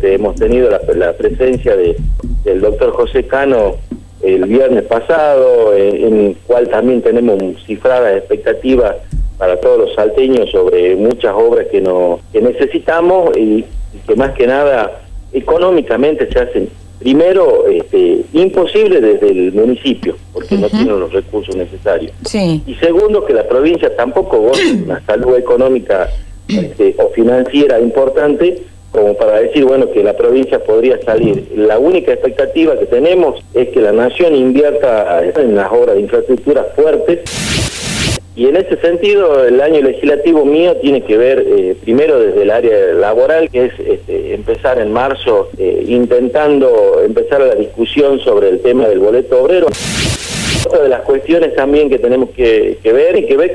hemos tenido la presencia del doctor José Cano el viernes pasado, en el cual también tenemos cifradas expectativas para todos los salteños sobre muchas obras que necesitamos y que más que nada económicamente se hacen primero imposible desde el municipio porque no tienen los recursos necesarios, y segundo que la provincia tampoco goza de una salud económica o financiera importante como para decir, bueno, que la provincia podría salir. La única expectativa que tenemos es que la nación invierta en las obras de infraestructura fuertes. Y en ese sentido, el año legislativo mío tiene que ver primero desde el área laboral, que es empezar en marzo intentando empezar la discusión sobre el tema del boleto obrero. Otra de las cuestiones también que tenemos que ver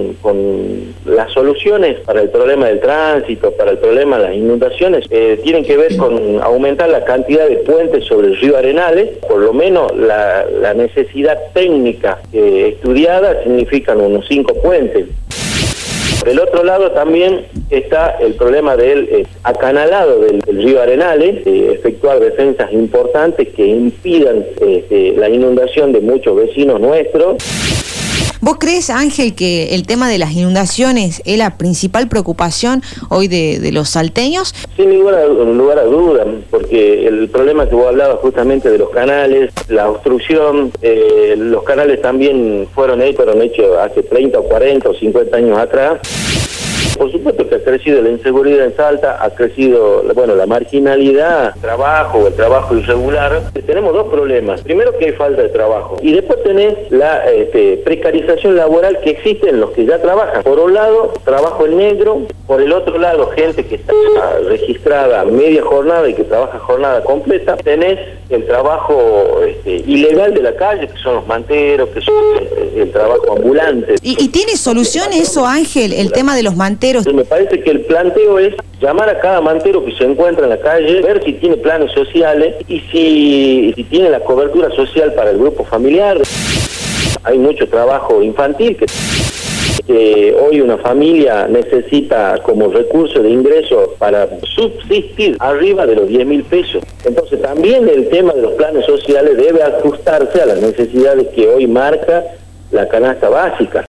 con las soluciones para el problema del tránsito, para el problema de las inundaciones, tienen que ver con aumentar la cantidad de puentes sobre el río Arenales. Por lo menos la necesidad técnica estudiada significan unos 5 puentes. Por el otro lado también está el problema del acanalado del río Arenales, efectuar defensas importantes que impidan la inundación de muchos vecinos nuestros. ¿Vos crees, Ángel, que el tema de las inundaciones es la principal preocupación hoy de los salteños? Sin lugar a duda, porque el problema que vos hablabas justamente de los canales, la obstrucción, los canales también fueron hechos hace 30 o 40 o 50 años atrás. Por supuesto que ha crecido la inseguridad en Salta, ha crecido la marginalidad, el trabajo irregular. Tenemos dos problemas. Primero, que hay falta de trabajo. Y después tenés la precarización laboral que existe en los que ya trabajan. Por un lado, trabajo en negro. Por el otro lado, gente que está registrada media jornada y que trabaja jornada completa. Tenés el trabajo ilegal de la calle, que son los manteros, que son el trabajo ambulante. ¿Y tiene solución eso, Ángel, el tema de los manteros? Me parece que el planteo es llamar a cada mantero que se encuentra en la calle, ver si tiene planes sociales y si tiene la cobertura social para el grupo familiar. Hay mucho trabajo infantil que hoy una familia necesita como recurso de ingreso para subsistir arriba de los 10.000 pesos. Entonces también el tema de los planes sociales debe ajustarse a las necesidades que hoy marca la canasta básica.